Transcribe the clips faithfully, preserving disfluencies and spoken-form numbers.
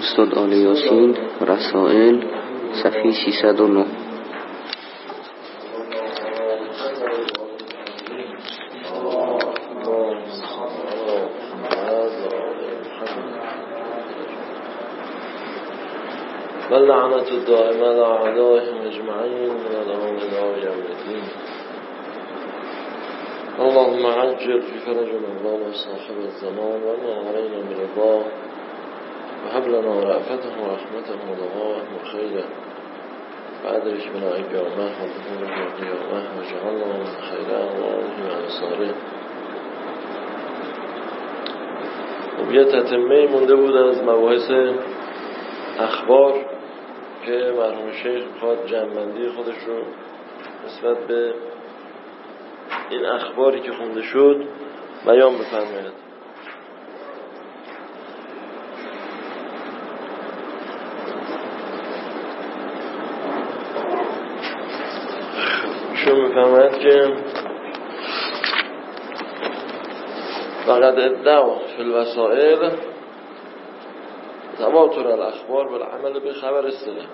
استاد آل یاسین رسائل صفحه ششصد و نه. واللعنة الدائمة على أعدائهم أجمعين من الآن إلى يوم الدين. اللهم عجل في فرج مولانا صاحب الزمان وما علينا من رضاه وهب لنا رأفته ورحمته ودعاه وخيره وأدرك بنا أيامه وظهوره وقيامه وجعلنا من خيره وآله وأنصاره. و یه تتمه مونده بود از مباحث اخبار که مرحوم شیخ میخواد جمع‌بندی خودش رو نسبت به این اخباری که خونده شد بیان بفرماید. شما میفرماید که فقط ادعا فی الوسائل تواتر الاخبار بالعمل به خبر الصدق.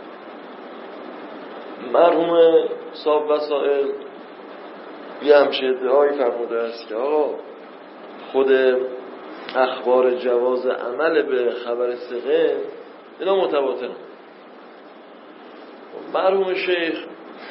مرحوم صاحب وسائل یه همچه ادعایی فرموده است که آقا خود اخبار جواز عمل به خبر ثقه اینا متواترن. مرحوم شیخ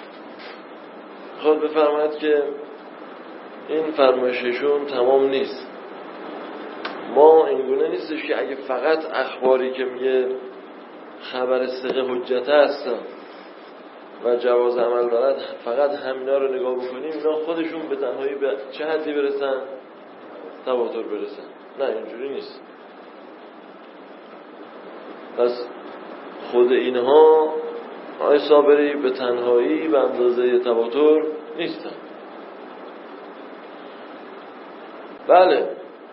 خواهد بفرماید که این فرمایششون تمام نیست. ما اینگونه نیستش که اگه فقط اخباری که میگه خبر ثقه حجت هستن و جواز عمل دارد فقط همینا رو نگاه بکنیم اینا خودشون به تنهایی به چه حدی برسن؟ تواتر برسن. نه اینجوری نیست. پس خود اینها آقای صابری به تنهایی به اندازه تواتر نیستن. بله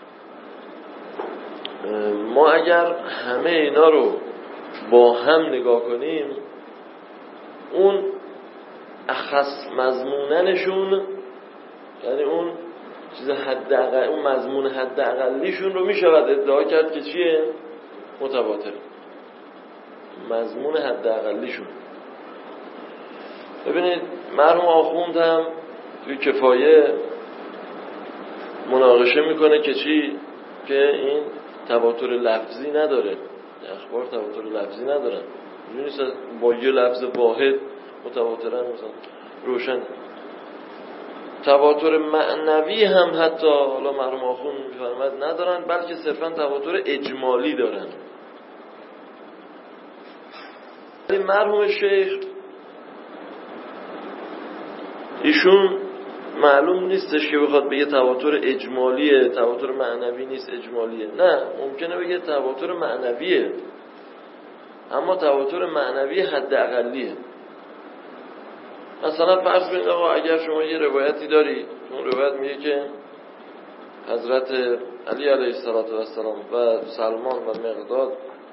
ما اگر همه اینا رو با هم نگاه کنیم اون اخص مضموننشون یعنی اون چیز حد اقل اون مضمون حد اقلیشون رو میشود ادعا کرد که چیه؟ متواتر. مضمون حد اقلیشون. ببینید مرحوم آخوند هم توی کفایه مناقشه میکنه که چی؟ که این تواتر لفظی نداره. اخبار تواتر لفظی ندارن. اینجوری نیست با یه لفظ واحد متواترن مثلا روشن. تواتر معنوی هم حتی حالا مرحوم آخوند میفرماید ندارن، بلکه صرفا تواتر اجمالی دارن. ولی مرحوم شیخ ایشون معلوم نیستش که بخواد بگه تواتر اجمالیه، تواتر معنوی نیست اجمالیه. نه، ممکنه بگه تواتر معنویه اما تواتر معنوی حد اقلیه. مثلا فرض کنید آقا اگر شما یه روایتی داری، اون روایت میگه که حضرت علی علیه السلام و سلمان و مقداد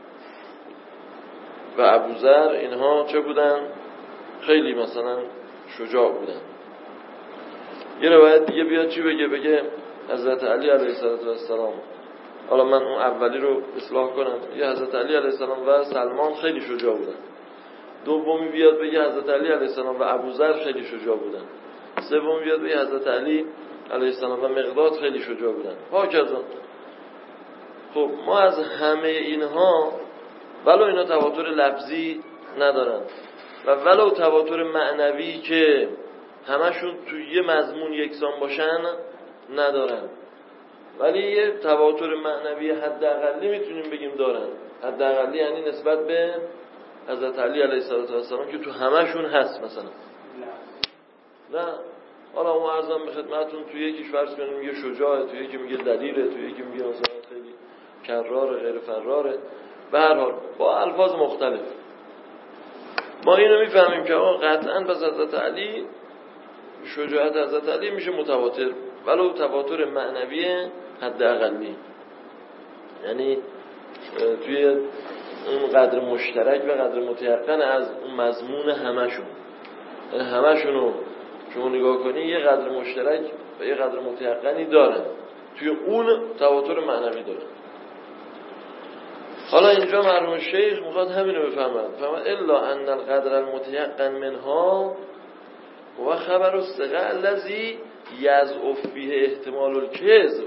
و ابوذر اینها چه بودن؟ خیلی مثلا شجاع بودن. یه روایت دیگه بیاد چی بگه؟ بگه حضرت علی علیه السلام، حالا من اون اولی رو اصلاح کنم، یه حضرت علی علیه السلام و سلمان خیلی شجاع بودن. دومی بیاد بگه حضرت علی علیه السلام و ابوذر خیلی شجاع بودن. سومی بیاد بگه حضرت علی علیه السلام و مقداد خیلی شجاع بودن. هاکذا. خب ما از همه اینها ولو اینا تواتر لفظی ندارن و ولو تواتر معنوی که همشون توی یه مضمون یکسان باشن ندارن، ولی یه تواتر معنوی حداقلی میتونیم بگیم دارن. حداقلی یعنی نسبت به حضرت علی علیه السلام که تو همشون هست. مثلا نه حالا اون عرضم به خدمتتون توی یکیش فرض کنیم میگه شجاعه، توی یکی میگه دلیره، توی یکی میگه مثلا خیلی کراره، غیر فراره. به هر حال با الفاظ مختلف ما اینو میفهمیم که آقا قطعاً پس حضرت علی، شجاعت حضرت علی میشه متواتر ولو تواتر معنوی حد اقلی، یعنی توی اون قدر مشترک و قدر متیقن از اون مضمون همشون. یعنی همشونو شما نگاه کنی یه قدر مشترک و یه قدر متیقنی دارن، توی اون تواتر معنوی دارن. حالا اینجا مرحوم شیخ میخواد همینو بفهمد، فهمد الا ان القدر المتيقن منها و خبر الثقه الذي يضعف فيه احتمال الكذب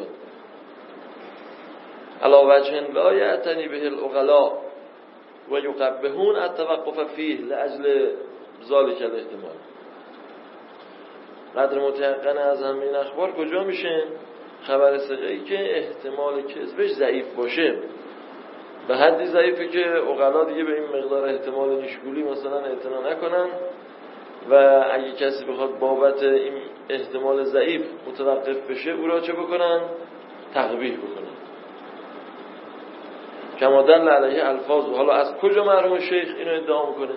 على وجه لا يعتني به العقلاء و یقبحون التوقف فيه لاجل ذلك الاحتمال. قدر متيقن از همین اخبار کجا میشه؟ خبر ثقه‌ای که احتمال کذبش ضعیف باشه، به حدی ضعیفه که عقلا دیگه به این مقدار احتمال نیشگولی مثلا اعتنا نکنن و اگه کسی بخواد بابت این احتمال ضعیف متوقف بشه او را چه بکنن؟ تقبیح بکنن. کما دل علیه الفاظ. حالا از کجا مرحوم شیخ اینو ادعا میکنه؟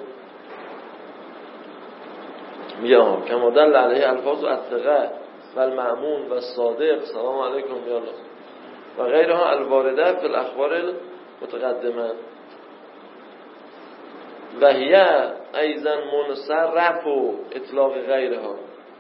میگم کما دل علیه الفاظ و الثقه و المأمون و الصادق سلام علیکم یا الله و غیرها الوارده فی الاخبار متقدمه و هی ایضا منصرف و اطلاق غیرها.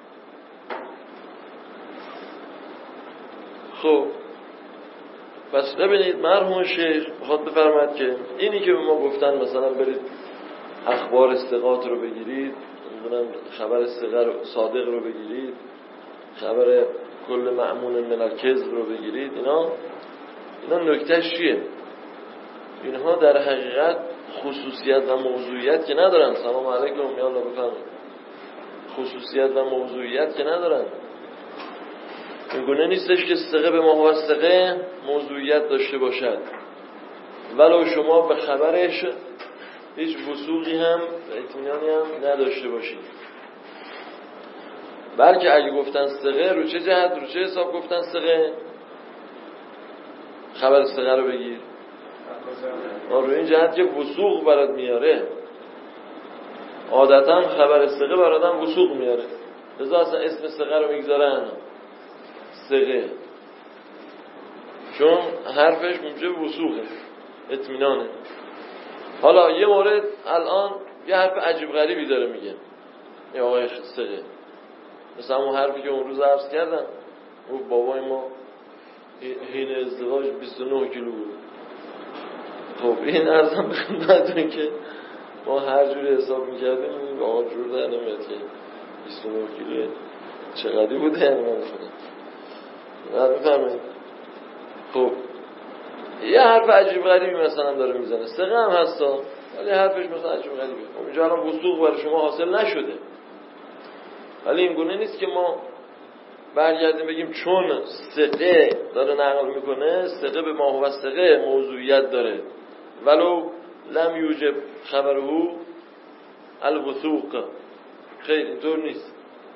خب پس ببینید مرحوم شیخ بخواد بفرماد که اینی که به ما گفتن مثلا برید اخبار ثقات رو بگیرید، خبر ثقه صادق رو بگیرید، خبر کل مأمون من الکذب رو بگیرید، اینا اینا نکتهش چیه؟ اینها در حقیقت خصوصیت و موضوعیت که ندارن. سلام علیکم یا الله بفرمایید. خصوصیت و موضوعیت که ندارن. اینگونه نیستش که ثقه به ما ثقه موضوعیت داشته باشد ولو شما به خبرش هیچ وثوقی هم اطمینانی هم نداشته باشید، بلکه اگه گفتن ثقه رو چه جهت رو چه حساب گفتن ثقه؟ خبر ثقه رو بگیر رو این جهت که وثوق برات میاره. عادتا خبر ثقه براتم وثوق میاره، لذا اصلا اسم ثقه رو میگذارن ثقه، چون حرفش موجب وثوقه، اطمینانه. حالا یه مورد الان یه حرف عجیب غریبی داره میگه یه آقای ثقه، مثلا اون حرفی که اون روز عرض کردم اون بابای ما حین ازدواج بیست و نه کیلو بود. خب این عرضم خدمتتون که ما هر جوری حساب میکردیم این آقا جور در نمیاد که بیست و نه کیلو چقدری بوده یعنی من شده بفرمایید. خب یه حرف عجیب غریبی مثلا داره میزنه، ثقه هم هستا ولی حرفش مثلا عجیب غریبه. خب اینجا الان وثوق برای شما حاصل نشده، ولی این گونه نیست که ما برگردیم بگیم چون ثقه داره نقل میکنه ثقه به ما هو ثقه موضوعیت داره ولو لم یوجب خبره الوثوق. خیر اینطور نیست.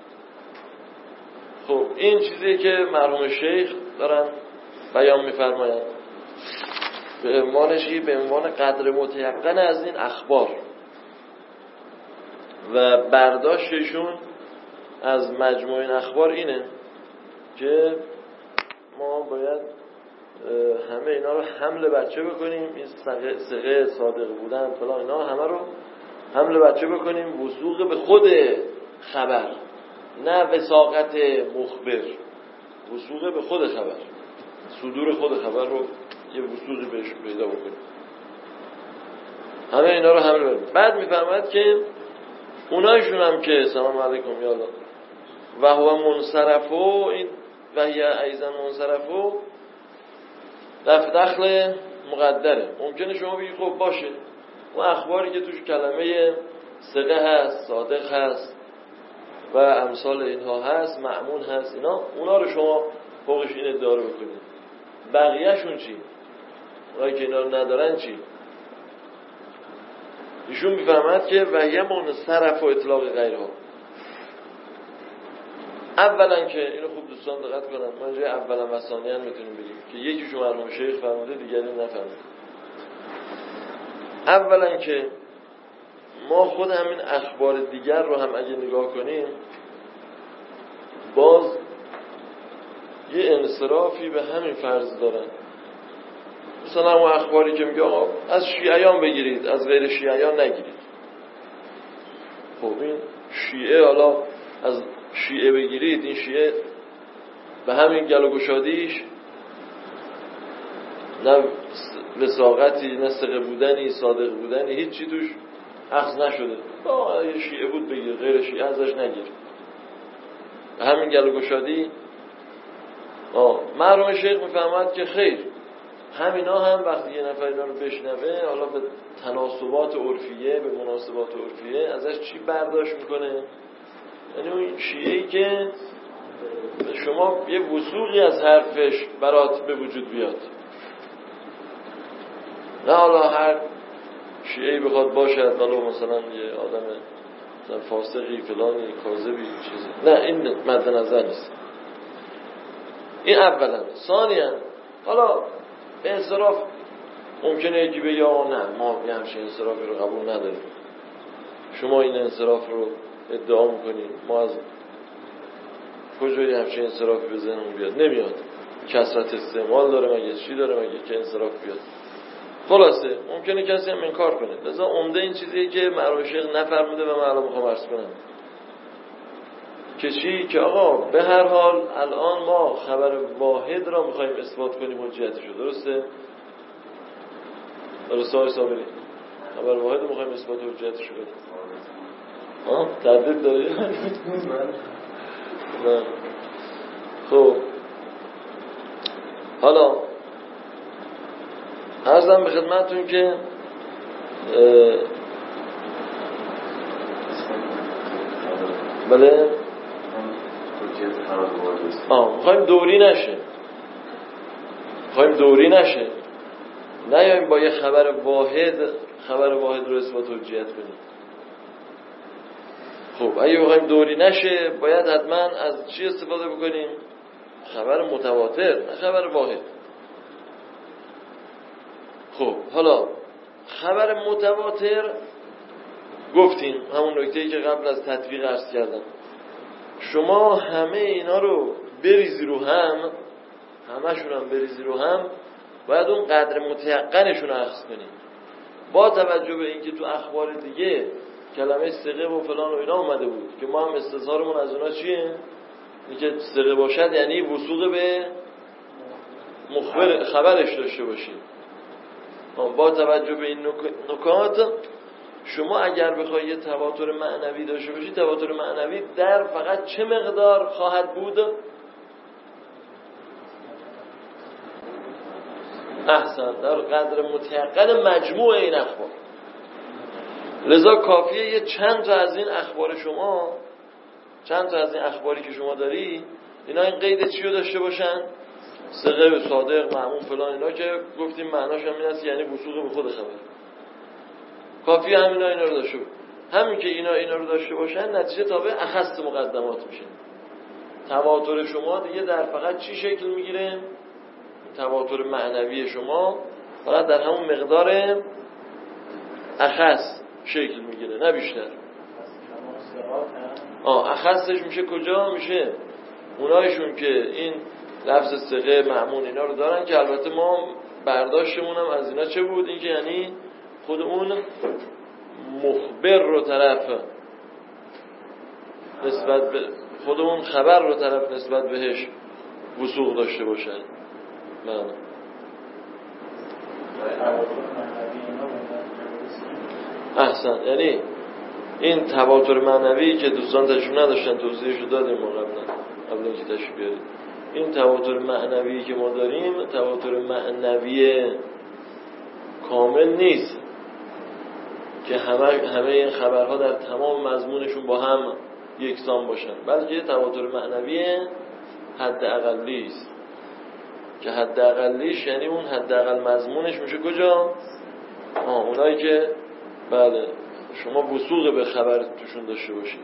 خب این چیزی که مرحوم شیخ دارن بیان میفرمایند به عنوانشی به عنوان قدر متیقن از این اخبار و برداشتشون از مجموع این اخبار اینه که ما باید همه اینا رو حمل بچه بکنیم، این ثقه صادق بودن فلان اینا همه رو حمل بچه بکنیم وثوق به خود خبر، نه وثاقت مخبر، وثوق به خود خبر، صدور خود خبر رو یه وثوقی بهش پیدا بکنیم، همه اینا رو حمل بکنیم. بعد میفهمد که اونایشون هم که سلام علیکم یا الله و هو منصرفو، این و هی ایضا منصرفو رفع دخل مقدره. ممکنه شما بگید خب باشه اون اخباری که توش کلمه ثقه هست، صادق هست و امثال اینها هست، مأمون هست، اینا اونا رو شما فوقش این ادعا رو بکنید، بقیه‌شون چی؟ اونایی که اینا رو ندارن چی؟ ایشون میفهمد که وحیه منصرف و اطلاق غیرها. اولا که اینو خوب دوستان دقت کنن، ما اینجا اولا و ثانیا میتونیم بگیم که یکیشون مرحوم شیخ فرموده دیگری نفهمید. اولا که ما خود همین اخبار دیگر رو هم اگه نگاه کنیم باز یه انصرافی به همین فرض دارن. مثلا اون اخباری که میگه آقا از شیعیان بگیرید از غیر شیعیان نگیرید. خب این شیعه حالا از شیعه بگیرید، این شیعه به همین گل و گشادیش نه وثاقتی، نه ثقه بودنی، صادق بودنی، هیچی توش اخذ نشده. آه یه شیعه بود بگیر، غیر شیعه ازش نگیر. همین گل و گشادی. آه مرحوم شیخ میفهمد که خیر، همینا هم وقتی یه نفر اینا رو بشنوه، حالا به تناسبات عرفیه، به مناسبات عرفیه ازش چی برداشت میکنه؟ یعنی اون شیعه‌ای که شما یه وثوقی از حرفش برات به وجود بیاد، نه حالا هر شیعه‌ای بخواد باشد، حالا مثلا یه آدم مثلا فاسقی فلانی کاذبی چیزی، نه این مد نظر نیست. این اولا. ثانیا حالا انصراف ممکنه یکی بگه آقا نه ما یه همچین انصرافی رو قبول نداریم، شما این انصراف رو ادعا میکنید، ما از کجای همچین انصرافی به ذهنمون بیاد؟ نمیاد. کثرت استعمال داره مگه؟ چی داره مگه که انصراف بیاد؟ خلاصه ممکنه کسی هم انکار کنه. لذا عمده این چیزیه که مرحوم شیخ نفرموده و من الان میخوام عرض کنم که چی؟ که آقا به هر حال الان ما خبر واحد را میخوایم اثبات کنیم حجیتشو. درسته؟ درسته های صابری؟ خبر واحد رو میخوایم اثبات حجیتشو بدیم. ها؟ تردید داری؟ نه. خب حالا عرضم به خدمتتون که بله آه میخوایم دوری نشه، میخوایم دوری نشه، نیاییم با یه خبر واحد خبر واحد رو اثبات حجیت کنیم. خب اگه بخوایم دوری نشه باید حتما از چی استفاده بکنیم؟ خبر متواتر، نه خبر واحد. خب حالا خبر متواتر گفتیم همون نکته‌ای که قبل از تطبیق عرض کردم، شما همه اینا رو بریزی رو هم، همشون هم بریزی رو هم، باید اون قدر متیقنشون رو اخذ کنیم. با توجه به اینکه تو اخبار دیگه کلمه ثقه و فلان و اینا اومده بود که ما هم استظهارمون از اونا چیه؟ اینکه ثقه باشد یعنی وثوق به مخبر خبرش داشته باشیم. با توجه به این نکات شما اگر بخوای یه تواتر معنوی داشته باشی، تواتر معنوی در فقط چه مقدار خواهد بود؟ احسن، در قدر متیقن مجموع این اخبار. لذا کافیه یه چند تا از این اخبار شما، چند تا از این اخباری که شما داری، اینا این قید چی رو داشته باشن؟ ثقه، صادق، مأمون فلان، اینا که گفتیم معناش هم این است یعنی وثوق به خود خبر. کافیه همینا اینا رو داشته باشن. همین که اینا اینا رو داشته باشن نتیجه تابع اخص مقدمات میشه. تواتر شما دیگه در فقط چی شکل میگیره؟ تواتر معنوی شما فقط در همون مقدار اخص شکل میگیره، نه بیشتر. آه اخصش میشه کجا؟ میشه اونایشون که این لفظ ثقه، مأمون اینا رو دارن که البته ما برداشتمون هم از اینا چه بود؟ این که یعنی خود اون مخبر رو طرف نسبت به خود اون خبر رو طرف نسبت بهش وثوق داشته باشن. من احسن، یعنی این تواتر معنوی که دوستان تشریف نداشتن توضیحشو دادیم ما قبلا قبل اینکه تشریف بیاریم. این تواتر معنوی که ما داریم تواتر معنوی کامل نیست که همه همه این خبرها در تمام مضمونشون با هم یکسان باشن، بلکه تواتر معنوی حد اقلی است که حد اقلیش یعنی اون حد اقل مضمونش میشه کجا؟ آه اونایی که بله شما وثوق به خبر توشون داشته باشید.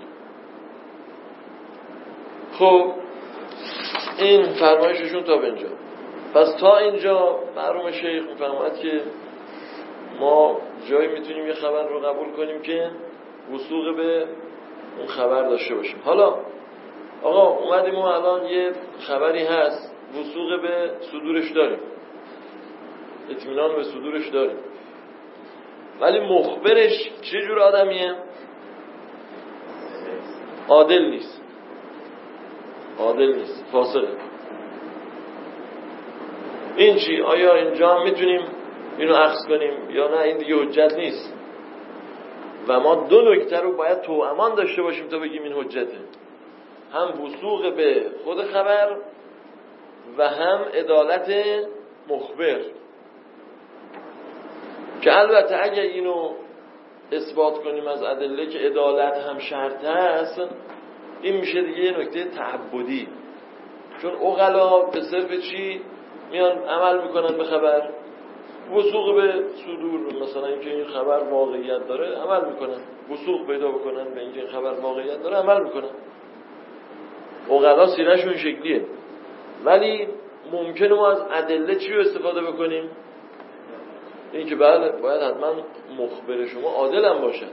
خب این فرمایششون تا به اینجا. پس تا اینجا مرحوم شیخ میفهمد که ما جایی میتونیم یه خبر رو قبول کنیم که وثوق به اون خبر داشته باشیم. حالا آقا اومدیم و الان یه خبری هست وثوق به صدورش داریم، اطمینان به صدورش داریم، ولی مخبرش چه جور آدمیه؟ عادل نیست، عادل نیست، فاسقه. این چی؟ آیا اینجا هم میتونیم اینو اخذ کنیم یا نه این دیگه حجت نیست. و ما دو نکته رو باید توامان داشته باشیم تا بگیم این حجته، هم وثوق به خود خبر و هم عدالت مخبر، که البته اگر اینو اثبات کنیم از ادله که عدالت هم شرط است، این میشه دیگه یه نکته تعبدی، چون عقلا به صرف چی میان عمل میکنن به خبر؟ وثوق به صدور، مثلا اینکه این خبر واقعیت داره عمل میکنن، وثوق پیدا بکنن به اینکه این خبر واقعیت داره عمل میکنن. عقلا سیرهشون شکلیه. ولی ممکنه ما از ادله چی رو استفاده بکنیم؟ این که بله باید حتما مخبر شما عادل هم باشد،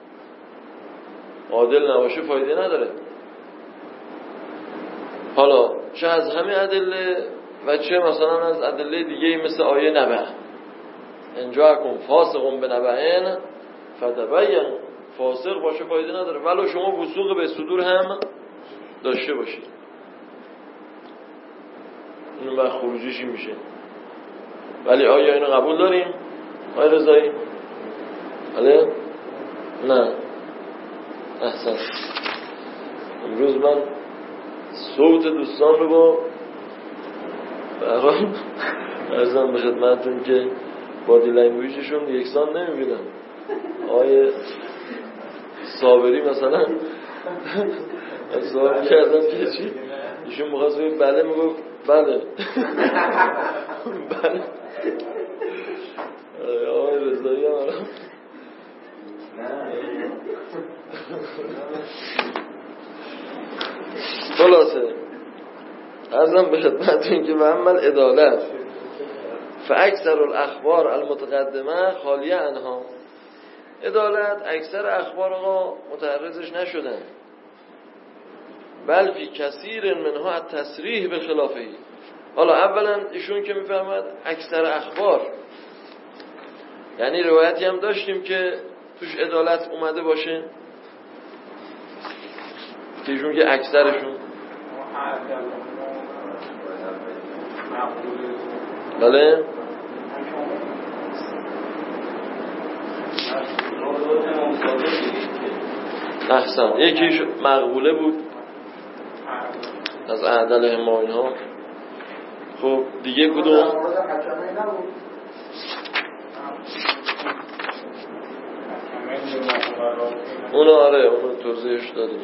عادل نباشه فایده نداره. حالا چه از همه ادله و چه مثلا از ادله دیگه مثل آیه نبأ، ان جاءکم فاسق بنبأ فتبین، فاسق باشه فایده نداره ولو شما وثوق به صدور هم داشته باشید. این بعد خروجیش این میشه. ولی آیا اینو قبول داریم؟ آیا رضایی؟ بله؟ نه. احسن. امروز من صوت دوستان رو با برام ارزم به خدمتتون که بادی لنگویجشون یکسان نمیبینم. آیه صابری مثلا سوال کردم که چی؟ ایشون مخواست بگیم بله، میگفت بله بله. آقای رضایی هم آرام خلاصه ارزم به خدمتتون که معمل عدالت فاکثر الاخبار المتقدمه خالیه عنها. عدالت اکثر اخبار آقا متعرضش نشدن، بل فی کثیر منها التصریح به خلافه. حالا اولا ایشون که میفهمد اکثر اخبار، یعنی روایتی هم داشتیم که توش عدالت اومده باشه که ایشون که اکثرشون بله احسن، یکیش مقبوله بود از اعدل ما اینها. خب دیگه کدوم؟ اونو آره اونو توضیحش دادیم.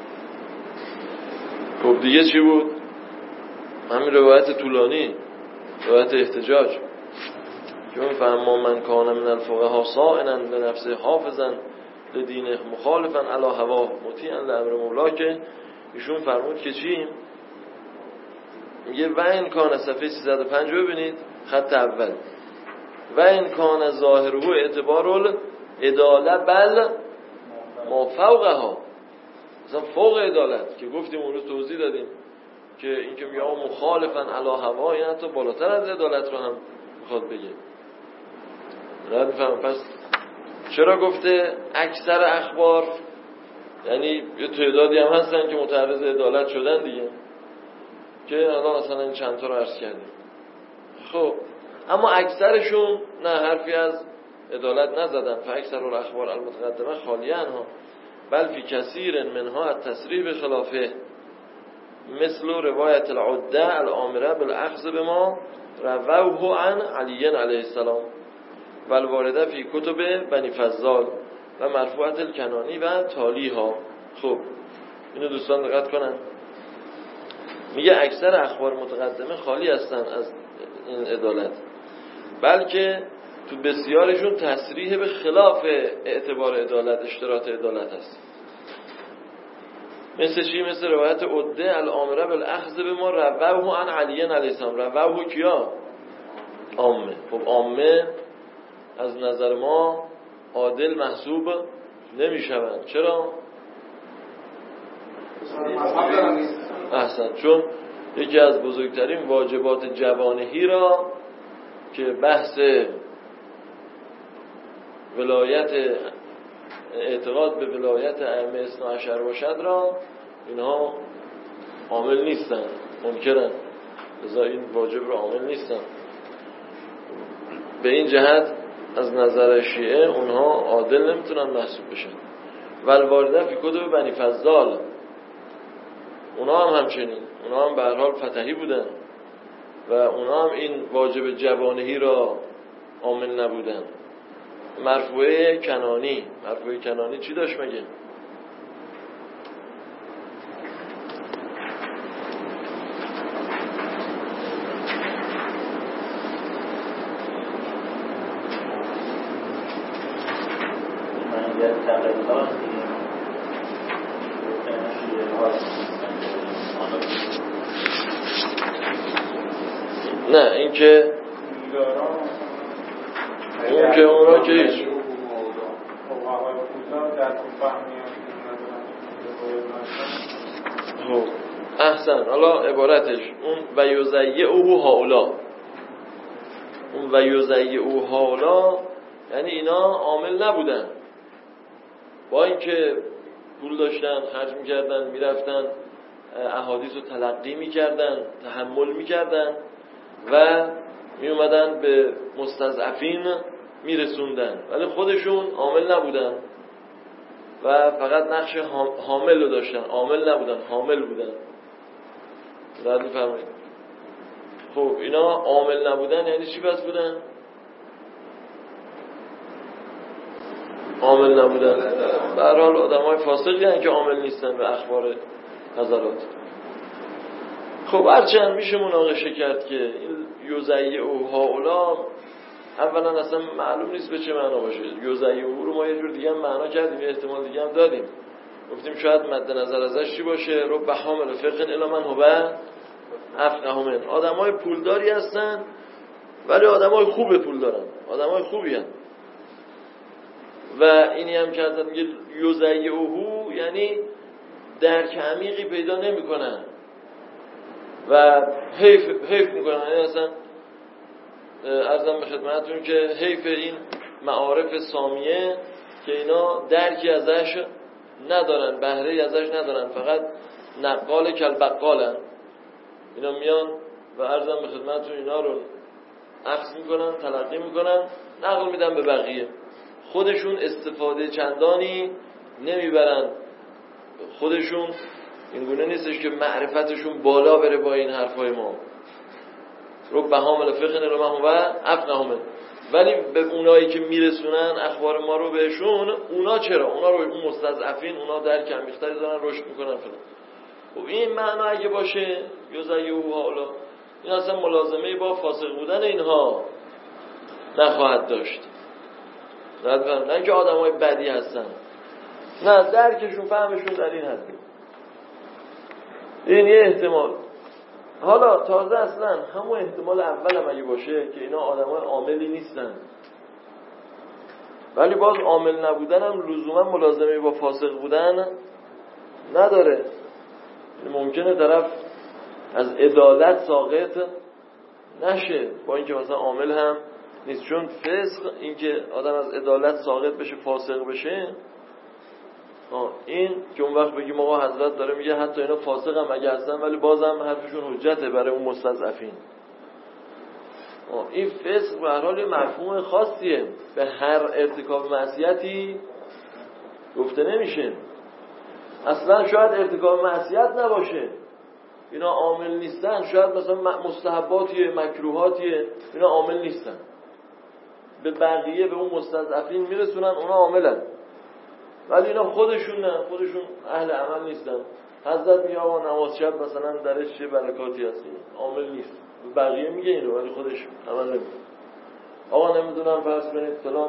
خب دیگه چی بود؟ همین روایت طولانی، روایت احتجاج که اون فهم من کان من الفقها صائنا به نفسه حافظا لدینه مخالفا علی هوا مطیعا لامر مولا، که ایشون فرمود که چی؟ میگه و این کان صفحه سیصد و پنج ببینید خط اول، و این کان ظاهره اعتبار العداله بل ما فوقها، مثلا فوق عدالت که گفتیم اون رو توضیح دادیم که این که میگه مخالفا علی هوا این حتی بالاتر از عدالت رو هم میخواد بگه. رد میفهم. پس چرا گفته اکثر اخبار؟ یعنی یه تعدادی هم هستن که متعرض عدالت شدن دیگه، که الان اصلا این چند تا رو عرض کردیم. خب اما اکثرشون نه حرفی از عدالت نزدن. فاکثر الاخبار المتقدمه خالیه عنها بل فی کثیر منها التصریح به خلافه، مثل روایت العده الامره بالاخذ بما رووه عن علی علیه السلام و الوارده فی کتب بنی فضال و مرفوعت الکنانی و تالیها. خب اینو دوستان دقت کنن، میگه اکثر اخبار متقدمه خالی هستن از این عدالت، بلکه تو بسیارشون تصریح به خلاف اعتبار عدالت، اشتراط عدالت هست. مثل چی؟ مثل روایت عده الامره بالاخذ بما رووه عن علی علیه السلام. رووه کیا؟ عامه. خب عامه از نظر ما عادل محسوب نمیشوند. چرا؟ احسن، چون یکی از بزرگترین واجبات جوانهی را که بحث ولایت، اعتقاد به ولایت ائمه اثنا عشر باشد را اینها عامل نیستن، منکرن، لذا این واجب را عامل نیستن. به این جهت از نظر شیعه اونها عادل نمیتونن محسوب بشن. والوارده فی کتب بنی فضال، اونها هم همچنین، اونها هم به هر حال فتحی بودن و اونها هم این واجب جوانهی را عامل نبودن. مرفوعه کنانی، مرفوعه کنانی چی داشت مگه؟ نه این که اون که اون را که هیچ احسن. حالا عبارتش اون و یزیع او هاولا، اون و یزیع او هاولا یعنی اینا عامل نبودن، با اینکه پول داشتن خرج میکردن، میرفتن احادیث رو تلقی میکردن، تحمل میکردن و میومدن به مستضعفین میرسوندن، ولی خودشون عامل نبودن و فقط نقش حامل رو داشتن، عامل نبودن، حامل بودن. درست میفرمایید؟ خب اینا عامل نبودن یعنی چی بس بودن؟ عامل نبودن به هر حال آدمای فاسقی هستن که عامل نیستن به اخبار حضرات. خب هرچند میشه مناقشه کرد که این یزیع او هاولا اولا اصلا معلوم نیست به چه معنا باشه. یزیع او رو ما یه جور دیگه هم معنا کردیم، یه احتمال دیگه هم دادیم، گفتیم شاید مد نظر ازش چی باشه؟ رب حامل فقه الی من هو افقه من. آدمای پولداری هستن ولی آدمای خوب پول دارن، آدمای خوبی هستن. و اینی هم که حضرت میگه یزیع او یعنی درک عمیقی پیدا نمیکنن و حیف حیف میکنن. یعنی اصلا عرضم به خدمتتون که حیف این معارف سامیه که اینا درکی ازش ندارن، بهره ازش ندارن، فقط نقال کل بقالن. اینا میان و عرضم به خدمتتون اینا رو اخذ میکنن، تلقی میکنن، نقل میدن به بقیه، خودشون استفاده چندانی نمیبرن، خودشون اینگونه نیستش که معرفتشون بالا بره با این حرفای ما. رو بهامل فقه رو من و افقه من. ولی به اونایی که میرسونن اخبار ما رو بهشون، اونا چرا؟ اونا رو اون مستضعفین، اونا درک عمیق‌تری دارن، رشد میکنن فلان. خب این معنا اگه باشه یزیع او هاولا، این اصلا ملازمه با فاسق بودن اینها نخواهد داشت. نه اینکه آدمای بدی هستن، نه درکشون فهمشون در این حد. این یه احتمال. حالا تازه اصلا همون احتمال اول هم اگه باشه که اینا آدمای عاملی نیستن، ولی باز عامل نبودن هم لزوما ملازمه با فاسق بودن نداره. ممکنه طرف از عدالت ساقط نشه با اینکه مثلا عامل هم نیست، چون فسق اینکه آدم از عدالت ساقط بشه، فاسق بشه، این که اون وقت بگیم آقا حضرت داره میگه حتی اینا فاسق هم اگه هستن ولی بازم حرفشون حجته برای اون مستضعفین. این فسق به هر حال مفهوم خاصیه، به هر ارتکاب معصیتی گفته نمیشه. اصلا شاید ارتکاب معصیت نباشه، اینا عامل نیستن، شاید مثلا مستحباتیه، مکروهاتیه، اینا عامل نیستن، به بقیه، به اون مستضعفین میرسونن، اونا عاملن، ولی اینا خودشون نه، خودشون اهل عمل نیستن. حضرت میگه آقا نماز شب مثلا درش چه برکاتی هست، عامل نیست، به بقیه میگه اینو ولی خودش عمل نمیکنه. آقا نمیدونم فرض کنید فلان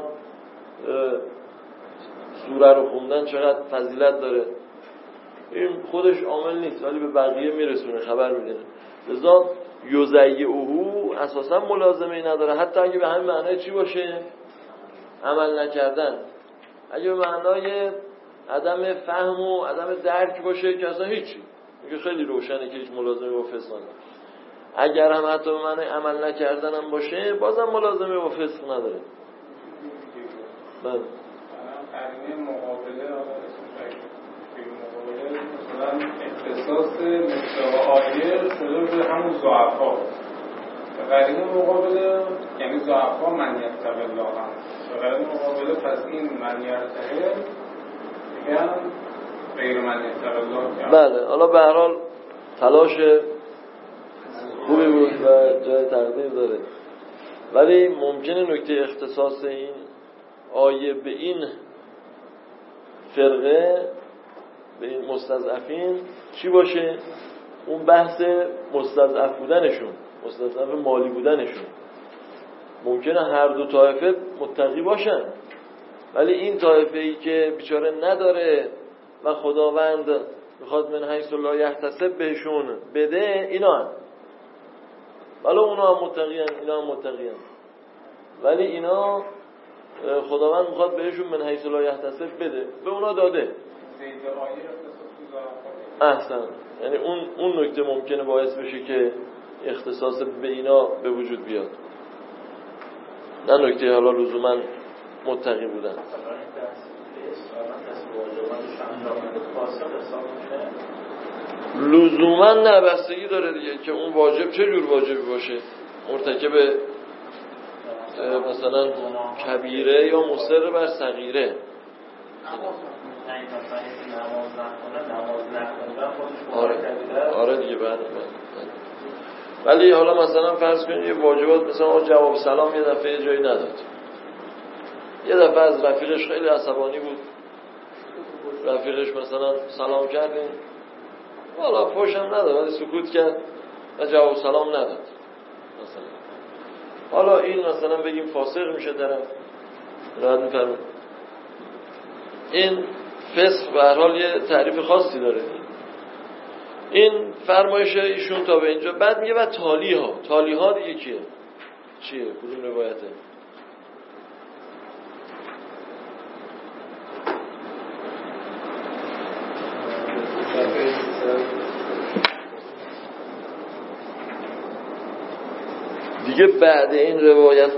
سوره رو خوندن چقدر فضیلت داره، این خودش عامل نیست ولی به بقیه میرسونه، خبر میده. لذا یزیع او اساسا ملازمه نداره، حتی اگه به همین معنای چی باشه؟ عمل نکردن. اگه به معنای عدم فهم و عدم درک باشه که اصلا هیچی، میگه خیلی روشنه که هیچ ملازمه با فسق نداره. اگر هم حتی به معنای عمل نکردن هم باشه، بازم ملازمه با فسق نداره. بله. قرینه مقابله مثلا اختصاص مصداق آیه شده به همون ضعفا، قرینه مقابله یعنی ضعفا من یتق الله هم قرینه مقابله پس این من یرتهل میگن غیر من یتق الله کرد. بله حالا به هر حال تلاش خوبی بود و جای تقدیر داره، ولی ممکنه نکته اختصاص این آیه به این فرقه به این مستضعفین چی باشه؟ اون بحث مستضعف بودنشون، مستضعف مالی بودنشون. ممکنه هر دو طایفه متقی باشن، ولی این طایفه ای که بیچاره نداره و خداوند میخواد من حیث لا یحتسب بهشون بده، اینا هم ولی اونا هم متقی هن، اینا هم متقی هن. ولی اینا خداوند میخواد بهشون من حیث لا یحتسب بده، به اونا داده. احسن. یعنی اون اون نکته ممکنه باعث بشه که اختصاص به اینا به وجود بیاد، نه نکته حالا لزوما متقی بودن. لزوما نه، بستگی داره دیگه که اون واجب چه جور واجبی باشه. مرتکب مثلا کبیره یا مصر بر صغیره. آره آره دیگه بعد ولی حالا مثلا فرض کنید یه واجبات مثلا جواب سلام یه دفعه یه جایی نداد، یه دفعه از رفیقش خیلی عصبانی بود، رفیقش مثلا سلام کردین والا فوشم نداد ولی سکوت کرد و جواب سلام نداد مثلا. حالا این مثلا بگیم فاسق میشه طرف، راحت میفرمایید. این فسق به هر حال یه تعریف خاصی داره. این فرمایش ایشون تا به اینجا. بعد میگه و تالی ها، تالی ها دیگه کیه؟ چیه؟ کدوم روایته؟ دیگه بعد این روایت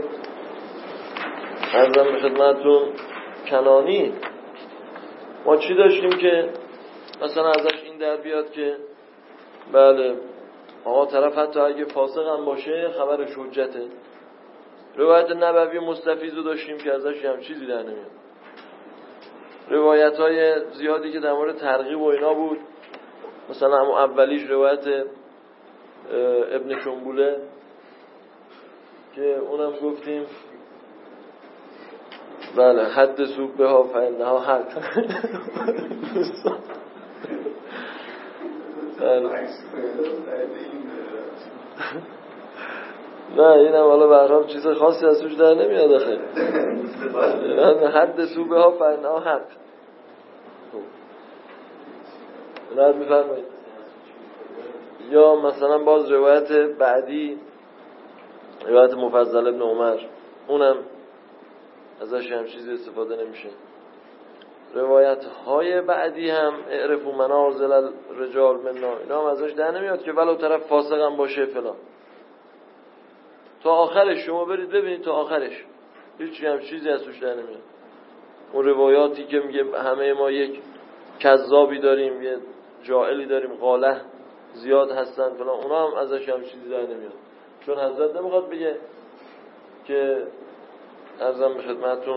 عرضم به خدمتتون کنانی ما چی داشتیم که مثلا ازش این در بیاد که بله آقا طرف حتی اگه فاسق هم باشه خبرش حجته. روایت نبوی مستفیض رو داشتیم که ازش هم چیزی در نمیاد. روایت های زیادی که در مورد ترغیب و اینا بود، مثلا همون اولیش روایت ابن شنبوله که اونم گفتیم بله حد سوق به ها فإنها حد. نه این هم حالا برحال چیز خاصی از توش در نمیاد آخه. حد سوق به ها فإنها حد. نرد میفرمایید. یا مثلا باز روایت بعدی روایت مفضل ابن عمر، اونم ازش هم چیزی استفاده نمیشه. روایت های بعدی هم اعرفوا منازل الرجال منا، اینا هم ازش در نمیاد که ولو طرف فاسق هم باشه فلان. تا آخرش شما برید ببینید تا آخرش هیچ هم چیزی از توش در نمیاد. اون روایاتی که میگه همه ما یک کذابی داریم، یه جاهلی داریم، قاله زیاد هستن فلان، اونا هم ازش هم چیزی در نمیاد. چون حضرت نمیخواد بگه که عرضم به خدمتون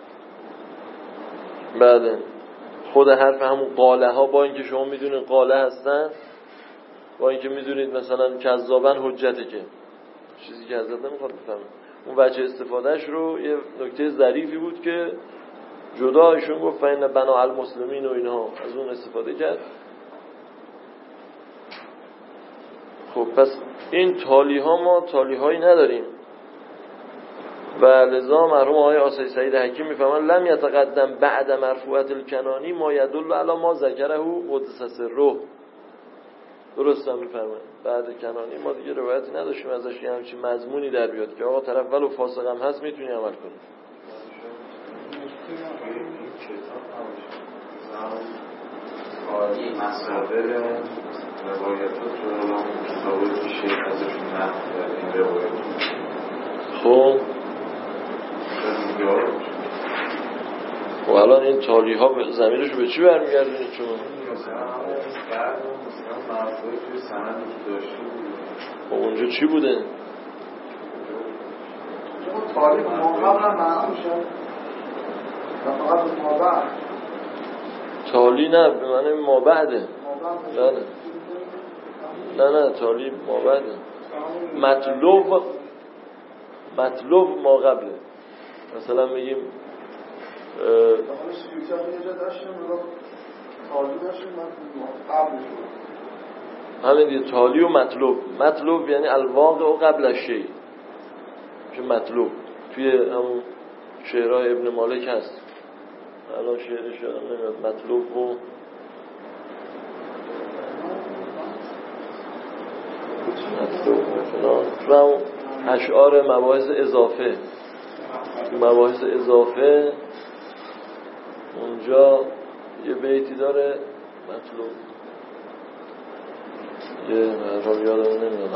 بعد خود حرف همون قاله ها با اینکه شما میدونید قاله هستن، با اینکه میدونید مثلا کذابن حجته، که چیزی که حضرت نمیخواد بفهمه. اون وجه استفادهش رو یه نکته ظریفی بود که جدا ایشون گفت فإن بنا المسلمین و اینها، از اون استفاده کرد. خب پس این تالی ها ما تالی هایی نداریم و لذا مرحوم آقای آسای سعید حکیم میفهمن لم یتقدم بعد مرفوعت الکنانی ما یدل علی ما ذکره قدس سره. درست هم میفرمایید. بعد کنانی ما دیگه روایتی نداشتیم ازش یه همچین مضمونی در بیاد که آقا طرف ولو فاسق هم هست میتونی عمل کنی. خالی مصادر روایتات رو مصابه شیخ ازشون نقل در این روایت. خب و الان این تالی ها زمینش رو به چی برمیگردونید شما؟ بعد مثلا مرفوعی توی سندی که داشته بود. خب اونجا چی بوده؟ چون تاریخ ما قبل هم معنا میشه فقط ما بعد تالی نه به معنی ما بعده. بله نه نه تالی ما بعده. مطلوب مطلوب ما قبله. مثلا بگیم همین دیگه تالی و مطلوب. مطلوب یعنی الواقع و قبل از شی که مطلوب توی همون شعرهای ابن مالک هست. الان شعرش یادم نمیاد. مطلوب و مطلوب و همون اشعار مباحث اضافه. مباحث اضافه اونجا یه بیتی داره مطلوب یه مرحب یادم نمیاد.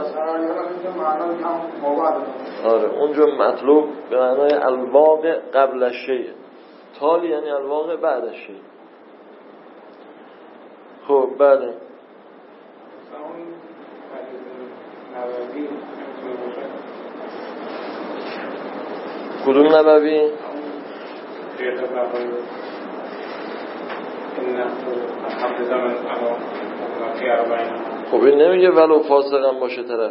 آره اونجا مطلوب به معنای الواقع قبل از شیء. تالی یعنی الواقع بعد از شیء. خب بعد کدوم نبوی؟ خب این نمیگه ولو فاسق هم باشه طرف.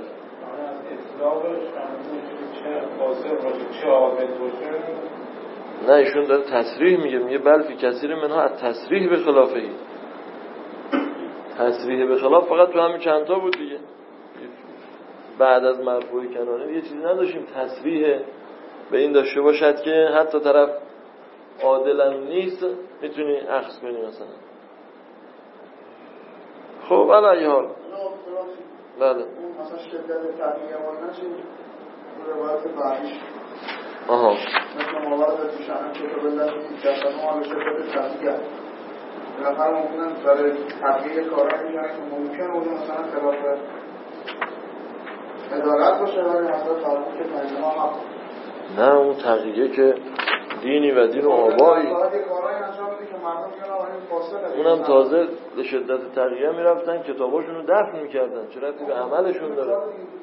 نه ایشون داره تصریح میگه. میگه بل فی کثیر منها از تصریح به خلافه ای. تصریح به خلاف فقط تو همین چند تا بود دیگه. بعد از مرفوع کنانه یه چیزی نداشتیم تصریح به این داشته باشد که حتی طرف عادلم نیست میتونی اخذ کنی مثلا. خب علی حال بله اون مثلا شدت تغییر و نشه روایت بعدیش آها مثل موارد دیشان که تو بزنید دستان ما به شدت تغییر بالاخره ممکنه برای تغییر کارا میشن که ممکن اون مثلا خلاف عدالت باشه ولی مثلا فرمون که پنجما حق نه اون تغییره که دینی و دین و آبایی اونم تازه به شدت تغییر میرفتن کتاباشون رو دفن میکردن. چرا ربطی به عملشون داره؟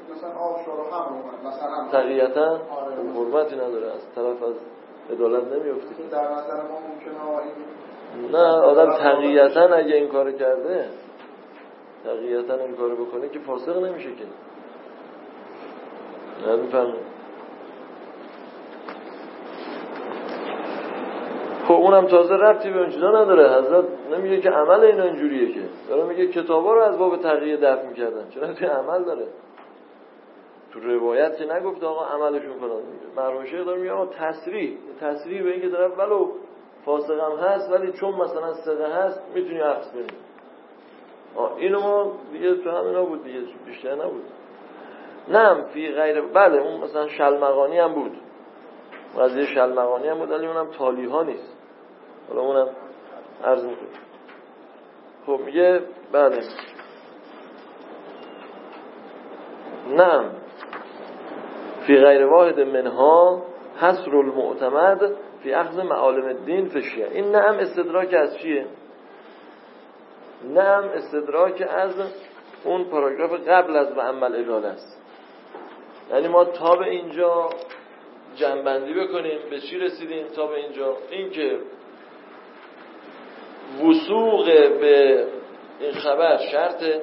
تغییرتا حرمتی نداره. از طرف از عدالت نمیفته. نه آدم تغییرتا اگه این کار کرده تغییرتا این کار بکنه که فاسق نمیشه که. نه میفهمه. خب اونم تازه ربطی به اون چیزا نداره. حضرت نمیگه که عمل اینا اینجوریه که داره میگه کتابا رو از باب تغییر دفع میکردن. چرا توی عمل داره؟ تو روایت که نگفت آقا عملشون فلان. مرحوم شیخ داره میگه آقا تصریح تصریح به این که داره ولو فاسق هم هست ولی چون مثلا ثقه هست میتونی اخذ کنی. آ اینو ما دیگه تو همینا بود دیگه بیشتر نبود. نه فی غیر بله اون مثلا شلمغانی هم بود. قضیه شلمغانی هم بود ولی اونم تالی ها نیست. حالا اونم عرض میکنم. خب میگه بله نعم فی غیر واحد منها حصر المعتمد فی اخذ معالم الدین فشیه. این نعم استدراک از چیه؟ نعم استدراک از اون پاراگراف قبل از و عمل اداله است. یعنی ما تا به اینجا جنبندی بکنیم به چی رسیدیم تا به اینجا؟ این که وثوق به این خبر شرطه،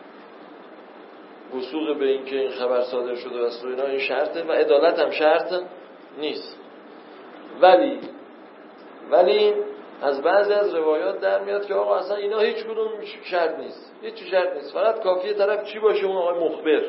وثوق به این که این خبر صادر شده است و اینا این شرطه و عدالت هم شرط نیست. ولی ولی از بعضی از روایات در میاد که آقا اصلا اینا هیچ کدوم شرط نیست، هیچ شرط نیست، فقط کافیه طرف چی باشه؟ اون آقای مخبر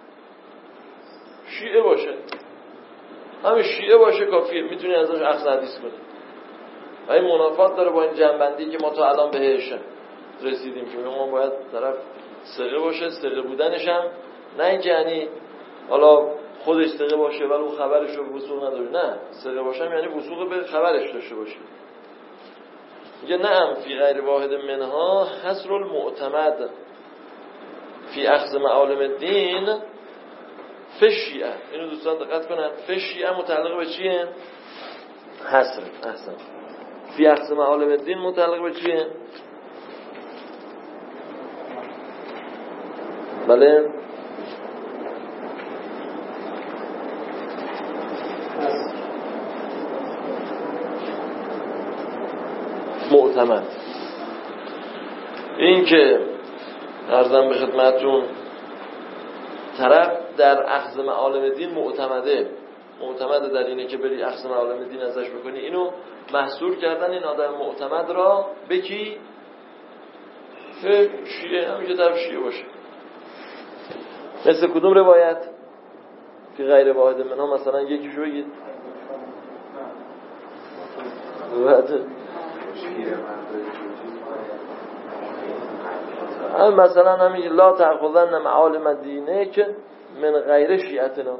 شیعه باشه، همین شیعه باشه کافیه، میتونی ازش اخذ حدیث کنی. و این منافات داره با این جنبندی که ما تا الان بهش رسیدیم که ما باید طرف ثقه باشه، ثقه بودنش هم نه اینکه یعنی حالا خودش ثقه باشه ولی اون خبرش رو وثوق نداره، نه ثقه باشه یعنی وثوق به خبرش داشته باشه. میگه نعم فی غیر واحد منها حصر المعتمد فی اخذ معالم الدین فشیعه. اینو دوستان دقت کنن، فشیعه متعلق به چیه؟ حصر. احسن. فی اخذ معالم الدین متعلق به چیه؟ بله معتمد. این که عرضم به خدمتتون طرف در اخذ معالم دین معتمده معتمد در اینه که بری اخذ معالم دین ازش بکنی، اینو محصور کردن این آدم معتمد را به کی؟ به شیعه. همیشه طرف شیعه باشه. مثل کدوم روایت که غیر واحد منها؟ مثلا یکیشو بگید. روایت هم مثلا همین لا تأخذن معالم دینه که من غیر شیعتنا.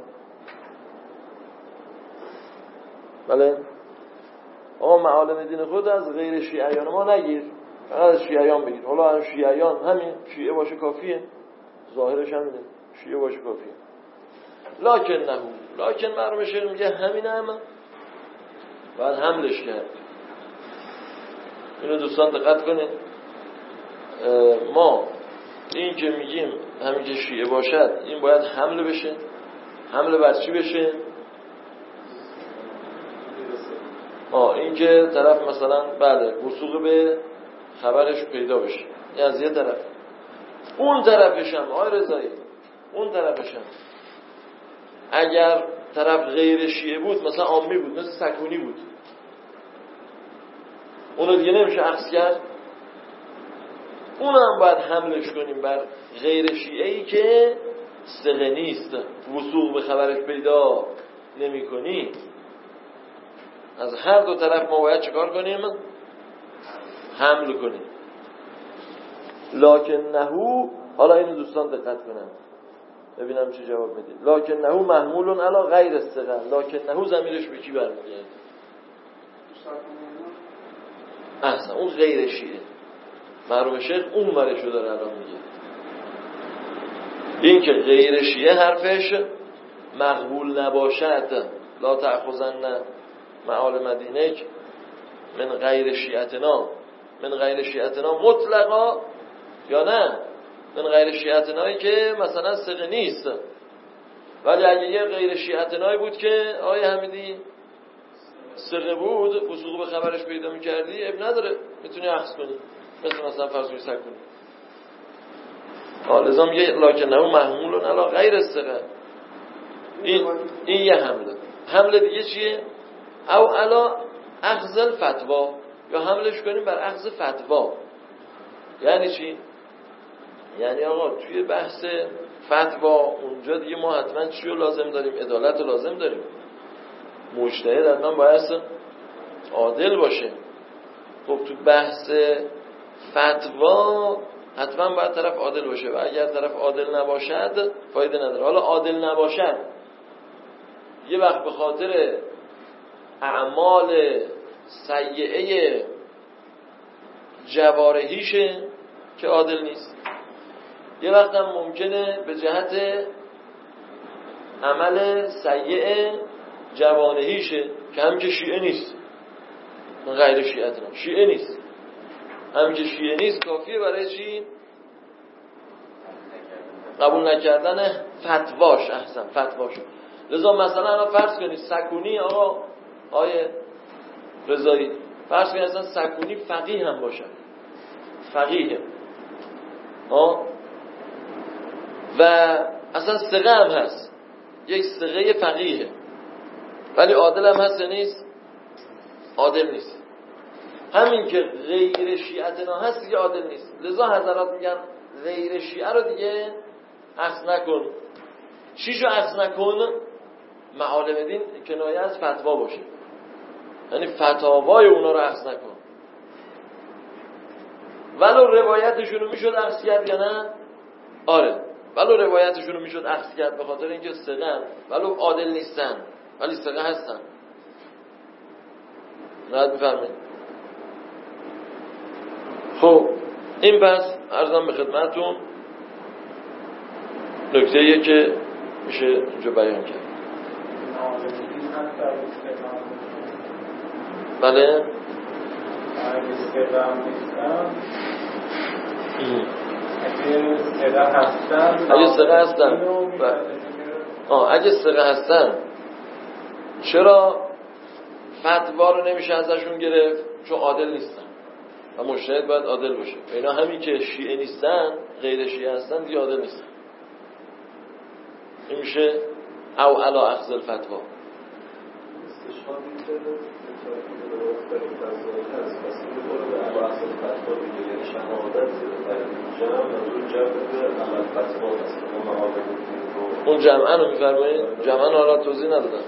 بله آقا معالم دین خود از غیر شیعیان ما نگیر، فقط از شیعیان بگیر. حالا از شیعیان همین شیعه باشه کافیه، ظاهرش همینه، شیعه باشه کافیه. لکن نه لکن مرحوم شیخ میگه همینه، هم باید حملش کرد. اینو دوستان دقت کنید. ما این که میگیم همین که شیعه باشد این باید حمله بشه. حمله بر چی بشه؟ آه این که طرف مثلا بله وثوق به خبرش پیدا بشه، این از یه طرف. اون طرفش هم آقای رضایی، اون طرفش هم اگر طرف غیر شیعه بود، مثلا عامی بود، مثل سکونی بود، اونو دیگه نمیشه اخذ کرد. اون هم باید حملش کنیم بر غیر شیعه‌ای که ثقه نیست، وثوق به خبرش پیدا نمی کنی. از هر دو طرف ما باید چکار کنیم؟ حمل کنیم. لکن نهو، حالا اینو دوستان دقت کنم ببینم چه جواب میدید. لکن نهو محمول علی غیر الثقه. لکن نهو ضمیرش به کی برمیگرده؟ احسن، اون غیر شیعه. مرحوم شیخ اون ورشو داره الان میگه. این که غیر شیعه حرفش مقبول نباشد، لا تأخذن معالم دینک من غیر شیعتنا، من غیر شیعتنا مطلقا، یا نه من غیر شیعتنایی که مثلا ثقه نیست. ولی اگه یه غیر شیعتنایی بود که آقای حمیدی ثقه بود، وثوق به خبرش پیدا میکردی، اب نداره، میتونی اخذ کنی، مثل مثلا فرض کنی سکونی. لذا میگه لکن نهو محمول علی غیر الثقه. این این یه حمله. حمله دیگه چیه؟ او علی اخذ الفتوا، یا حملش کنیم بر اخذ فتوا. یعنی چی؟ یعنی آقا توی بحث فتوا اونجا دیگه ما حتما چی رو لازم داریم؟ عدالت رو لازم داریم. مجتهد حتما باید عادل باشه. خب تو بحث فتوا حتما باید طرف عادل باشه، و اگر طرف عادل نباشد فایده نداره. حالا عادل نباشد یه وقت به خاطر اعمال سیئه جوارحیشه که عادل نیست، یه وقت هم ممکنه به جهت عمل سیئه جوانحیشه که هم که شیعه نیست، غیر شیعه نه، شیعه نیست، هم که شیعه نیست کافیه برای چی؟ قبول نکردن فتواش. احسن، فتواش. لذا مثلا الان فرض کنید سکونی، آقا آیه رضایی، فرض کنید اصلا سکونی فقیه هم باشه، فقیه آه و اصلا ثقه هم هست، یک ثقه فقیه، ولی عادل هم هست نیست؟ عادل نیست. همین که غیر شیعتنا هست دیگه عادل نیست. لذا حضرات میگن غیر شیعه رو دیگه اخذ نکن. چیشو اخذ نکن؟ معالم دین کنایه از فتوا باشه، یعنی فتاوای اونا رو اخذ نکن. ولو روایتشون رو میشد اخذ کرد یا نه؟ آره، ولو روایتشون رو میشد اخذ کرد، به خاطر اینکه ثقه‌ن، ولو عادل نیستن ولی ثقه هستن. راحت بفرمایید. خب این پس عرضم به خدمتتون نکته‌ایه که میشه اینجا بیان کرد. بله اگه سقه هستن اگه سقه هستن آه اگه سقه هستن چرا فتوا رو نمیشه ازشون گرفت؟ چون عادل نیستن. و مجتهد باید عادل باشه. اینا همین که شیعه نیستن، غیر شیعه هستن، دیگه عادل نیستن. این میشه او علا اخذ الفتوا. استشهادی که در این فضایی هست پس این باره به علا اخذ الفتوا دیگه، یعنی شهادت در این جمع منظور جمع به عمل فتوا هست. اون معاقب اون جمعا رو میفرمایید؟ جمعا حالا توضیح ندادن.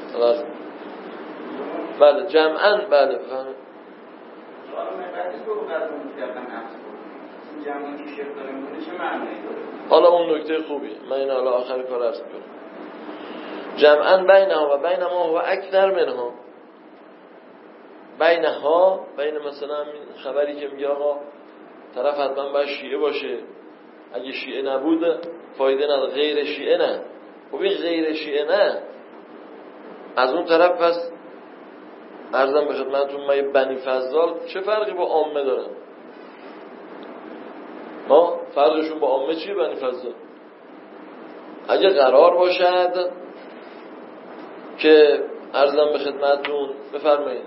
بله جمعا بله بفرمایید. حالا مقدس رو قدر می‌کردن نفس بود. این جمعی که شیخ داره می‌کنه چه معنی داره؟ حالا اون نکته خوبی من این حالا آخر کار عرض می‌کنم. جمعا بینها و بین ما و اکثر منها، بینها بین مثلا خبری که میگه آقا طرف حتما باید شیعه باشه، اگه شیعه نبود فایده نداره، غیر شیعه نه. خب این غیر شیعه نه، از اون طرف پس عرضم به خدمتتون من بنی فضال چه فرقی با عامه دارن؟ ها فرقشون با عامه چیه بنی فضال؟ اگه قرار باشد که عرضم به خدمتتون بفرمایید،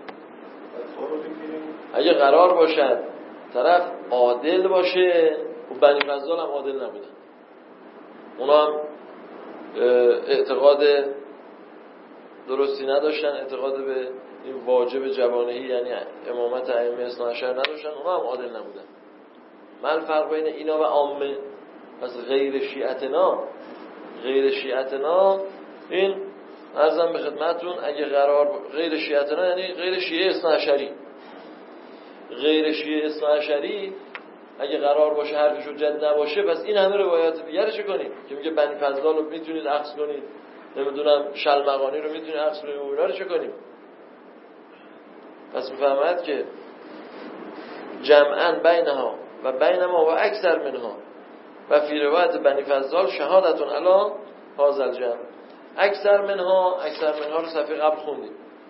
اگه قرار باشد طرف عادل باشه، و بنی فضال هم عادل نبودن، اونا هم اعتقاد درستی نداشتن، اعتقاد به این واجب جوانهی یعنی امامت ائمه اثنا عشر نداشتن، اونا هم عادل نبودن. من فرق بین اینا و عامه، پس غیر شیعتنا غیر شیعتنا این عرضم به خدمتتون اگه قرار غیر شیعتنا یعنی غیر شیعه اثنا عشری، غیر شیعه اثنا عشری اگه قرار باشه حرفش حجت نباشه، پس این همه روایات دیگه رو چه کنیم که میگه بنی فضال رو میتونید اخذ کنید، نمیدونم شلمغانی رو میتونید اخذ کنید، اونا رو چه کنیم؟ پس میفهمد که جمعا بینها و بین ما و اکثر منها و فی روایت بنی فضال شهادتون علی هذا الجمع. اکثر منها، اکثر منها رو صفحه قبل خوندیم،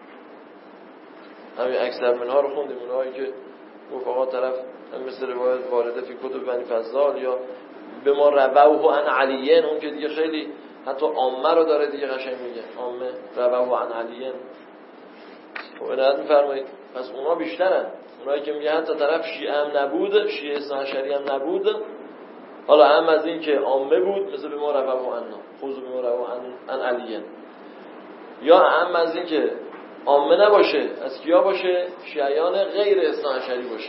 همین اکثر منها رو خوندیم، اونهایی که رفقا طرف مثل روایت وارده فی کتب بنی فضال یا به ما رووه عن علیین، اون که دیگه خیلی حتی عامه رو داره دیگه قشنگ میگه، عامه رووه عن علیین. خب عنایت میفرمایید پس اونا بیشترن، اونایی که میگه حتی طرف شیعه هم نبود، شیعه اثنا عشری هم نبود، حالا هم از این که عامه بود مثل به ما رووه عنا خذوا به ما رووه عن علیین، یا هم از این که عامه نباشه، از کیا باشه؟ شیعیان غیر اثنا عشری باشه.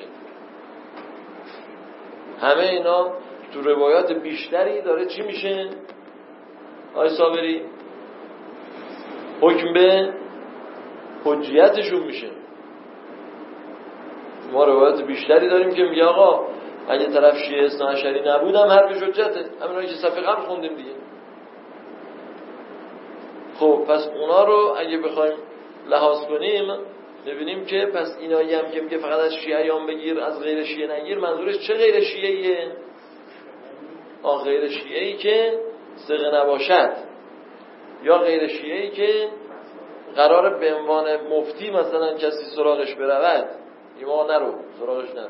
همه اینا تو روایات بیشتری داره چی میشه؟ آی صابری حکم به حجیتشون میشه. ما روایات بیشتری داریم که میگه آقا اگه طرف شیعه اثنا عشری نبودم حرفش حجته، همینایی که صفحه قبل خوندیم دیگه. خب پس اونا رو اگه بخوایم لحاظ کنیم ببینیم که پس اینایی هم که میگه فقط از شیعیان بگیر از غیر شیعه نگیر، منظورش چه غیر شیعیه؟ آه غیر شیعه‌ای که ثقه نباشد، یا غیر شیعه‌ای که قراره به عنوان مفتی مثلا کسی سراغش برود، ایما نرو سراغش نرو.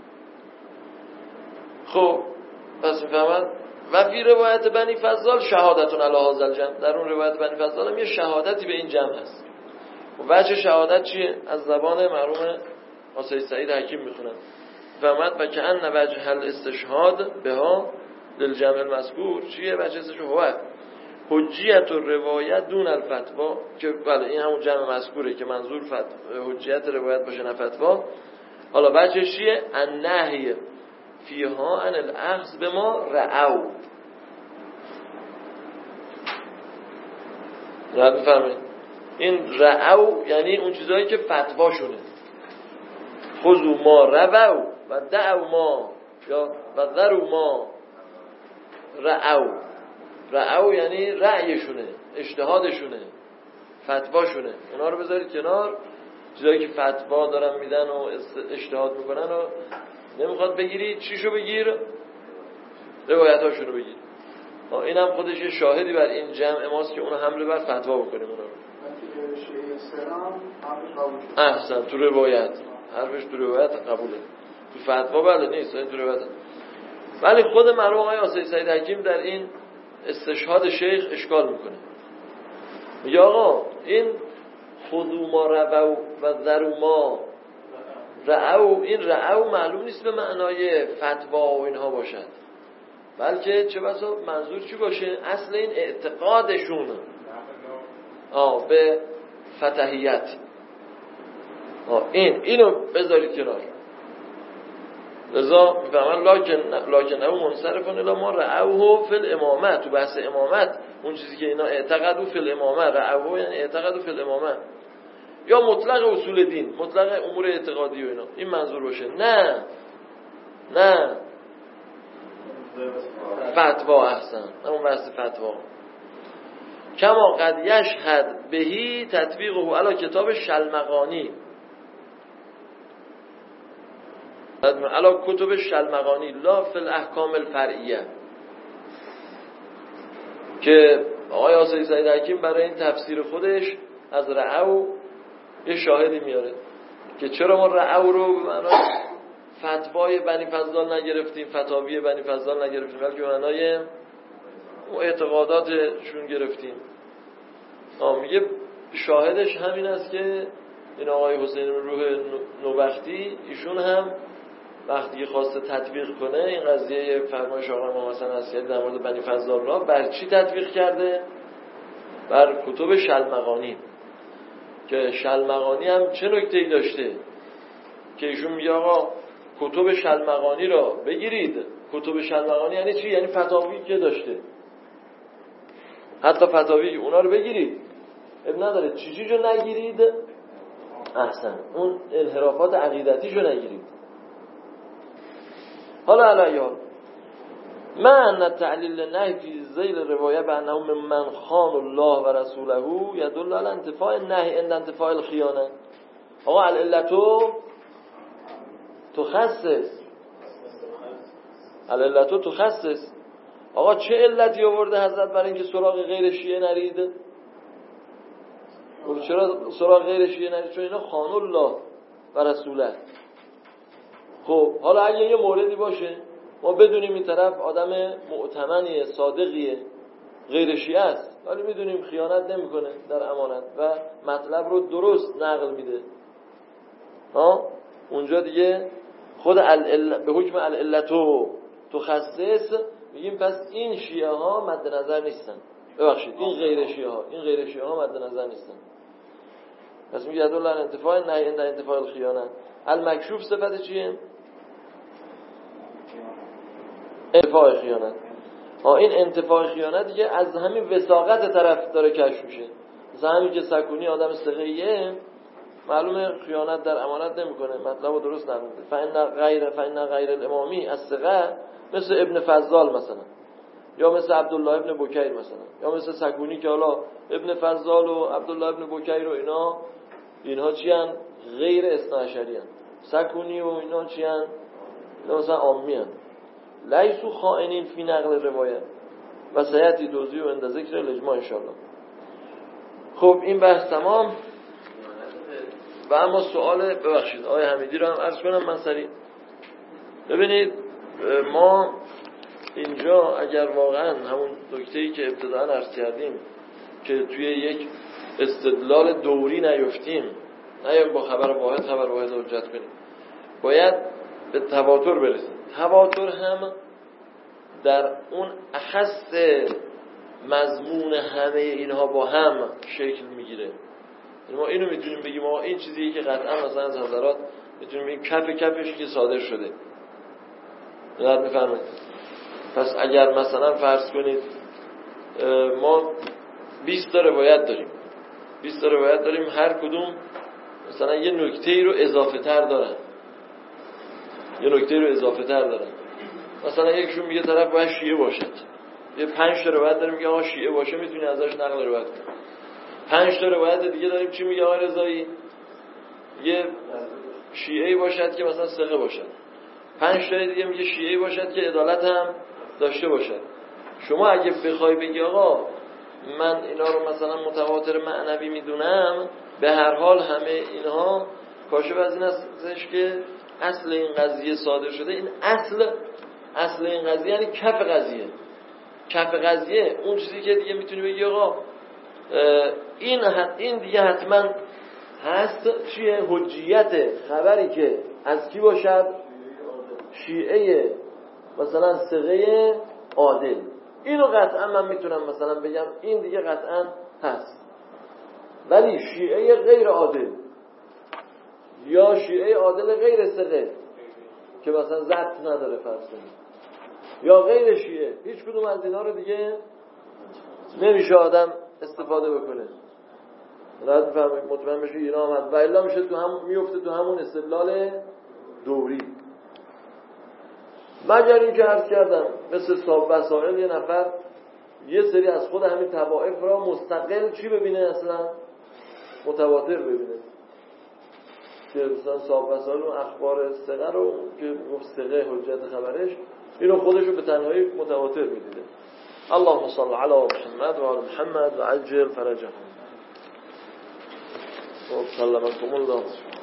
خب پس میفهمن و فی روایت بنی فضال شهادتون علی هذا الجمع، در اون روایت بنی فضال هم یه شهادتی به این جمع هست. و وجه شهادت چیه؟ از زبان مرحوم آسای سعید حکیم میخونن فهمت و که ان وجه الاستشهاد بها للجمع المذکور چیه؟ وجه استشهاد حجیت و روایت دون الفتوا، که بله این همون جمع مذکوره که منظور فتوا حجیت روایت باشه نه فتوا. حالا وجه چیه؟ النهی فیها عن الاخذ به ما رعو. راحت بفرمایید این رعو یعنی اون چیزایی که فتوا شونه، خذوا ما رووا و دعوا ما یا و ذروا ما رعو. رعو یعنی رأیشونه، اجتهادشونه، فتواشونه، اونا رو بذارید کنار. چیزایی که فتوا دارن میدن و اجتهاد میکنن و نمیخواد بگیری، چیشو بگیر؟ روایتاشونو بگیر. این هم خودش یه شاهدی بر این جمع ماست که اونو حمله بر فتوا بکنیم. اونا رو احسن تو روایت حرفش تو روایت قبوله، تو فتوا بله نیست، این تو روایت. ولی خود مرحوم آقای آسای سعید حکیم در این استشهاد شیخ اشکال میکنه، میگه آقا این خذوا ما رووا و ذروا ما رعو، این رعو معلوم نیست به معنای فتوا و اینها باشد، بلکه چه بسا منظور چی باشه؟ اصل این اعتقادشون آه به فتحیت. آه این اینو بذارید کنار. لذا میفهمن لاکن لاکن او منصرفون الی ما رعوه فی الامامه. تو بحث امامت اون چیزی که اینا اعتقدوا فی الامامه، رعوه یعنی اعتقدوا فی الامامه، یا مطلق اصول دین، مطلق امور اعتقادی و اینا، این منظور باشه. نه نه فتوا احسن، همون بحث فتوا. کما قد یشهد بهی تطبیقه علی کتاب شلمغانی، علی کتب شلمغانی لا فی الاحکام الفرعیه، که آقای آصفی سعید حکیم برای این تفسیر خودش از رعو یه شاهدی میاره که چرا ما رعو رو به معنای فتوای بنی فضال نگرفتیم، فتاوی بنی فضال نگرفتیم، بلکه به معنای اعتقاداتشون گرفتیم. آه میگه شاهدش همین است که این آقای حسین روح نوبختی، ایشون هم وقتی خواسته تطبیق کنه این قضیه فرمایش آقای محمد حسن عسکری در مورد بنی فضال را، بر چی تطبیق کرده؟ بر کتب شلمغانی. که شلمغانی هم چه نکته‌ای داشته که ایشون میگه آقا کتب شلمغانی را بگیرید. کتب شلمغانی یعنی چی؟ یعنی فتاوی که داشته، حتی فتاوی اونا رو بگیرید، اب نداره چی چی جو نگیرید، احسن اون انحرافات عقیدتی جو نگیرید. حالا علیه من تعلیل نهی فی ذیل روایه به انه ممن خان الله و رسوله یدل علی انتفاع نهی عند انتفاع الخیانه. آقا العلتو تخصص، العلتو تخصص. آقا چه علتی آورده حضرت برای اینکه سراغ غیر شیعه نرید؟ چرا سراغ غیر شیعه نرید؟ چون اینا خان الله و رسوله. خب حالا اگه یه موردی باشه ما بدونیم این طرف آدم مؤتمنیه، صادقیه، غیر شیعه است، ولی میدونیم خیانت نمیکنه در امانت و مطلب رو درست نقل میده، ها اونجا دیگه خود العل... به حکم العلتو تخصص میگیم پس این شیعه ها مد نظر نیستن، ببخشید این غیر شیعه ها این غیر شیعه ها مد نظر نیستن. پس میگه ادل علی انتفاع نهی عند انتفاع الخیانه. المکشوف صفت چیه؟ انتفاع خیانت. آه این انتفاع خیانت دیگه از همین وثاقت طرف داره کشف میشه. مثلا همین که سکونی آدم ثقه‌ایه، معلومه خیانت در امانت نمیکنه، مطلبو درست نمیده. فإن غیر فإن غیر الامامی الثقه مثل ابن فضال مثلا، یا مثل عبدالله ابن بکیر مثلا، یا مثل سکونی که حالا ابن فضال و عبدالله ابن بکیر و اینا اینها چی ان؟ غیر اثنا عشری ان. سکونی و اینا چی ان؟ اینا مثلا عامی ان. لیسو خائنین فی نقل روایت و سیأتی توضیح و عند ذکر الاجماع انشاءالله. خب این بحث تمام. و اما سوال، ببخشید آقای حمیدی رو هم عرض کنم من سریع. ببینید ما اینجا اگر واقعا همون نکته‌ای که ابتداء عرض کردیم که توی یک استدلال دوری نیفتیم، نه با خبر واحد خبر واحد حجت کنیم، باید به تواتر برسیم. تواتر هم در اون اخص مضمون همه اینها با هم شکل میگیره. ما اینو میتونیم بگیم ما این چیزیه که قطعا مثلا از حضرات میتونیم بگیم کف کفش که صادر شده. یاد میفهمید؟ پس اگر مثلا فرض کنید ما بیست تا روایت داریم، بیست تا روایت داریم، هر کدوم مثلا یه نکته‌ای رو اضافه تر دارن، یه نکته رو اضافه تر دارن. مثلا یکشون میگه طرف باید شیعه باشد، یه پنج تا روایت داریم میگه آقا شیعه باشه میتونی ازش نقل روایت کنی. پنج تا روایت دیگه داریم چی میگه آقا رضایی؟ یه شیعه‌ای باشد که مثلا ثقه باشد. پنج تا دیگه میگه شیعه‌ای باشد که عدالت هم داشته باشد. شما اگه بخوای بگی آقا من اینا رو مثلا متواتر معنوی میدونم، به هر حال همه اینها کاشف از این هستش که اصل این قضیه صادر شده. این اصل اصل این قضیه یعنی کف قضیه، کف قضیه اون چیزی که دیگه میتونی بگی آقا این این دیگه حتما هست چیه؟ حجیت خبری که از کی باشد؟ شیعه مثلا ثقه عادل. اینو قطعا من میتونم مثلا بگم این دیگه قطعا هست. ولی شیعه غیر عادل یا شیعه عادل غیر ثقه که مثلا ضبط نداره فرض کنید، یا غیر شیعه، هیچ کدوم از اینا رو دیگه نمیشه آدم استفاده بکنه. راحت میفهمید مطمئن بشه اینا آمد و الا میشه تو هم میفته تو همون استدلال دوری. مگر این که عرض کردم مثل صاحب وسائل یه نفر یه سری از خود همین طوائف را مستقل چی ببینه، اصلا متواتر ببینه که مثلا صاحب وسائل اون اخبار ثقه رو که گفت ثقه حجت خبرش اینو خودشو به تنهایی متواتر میدیده. اللهم صل علی محمد و علی محمد و عجل فرجهم و سلمکم الله.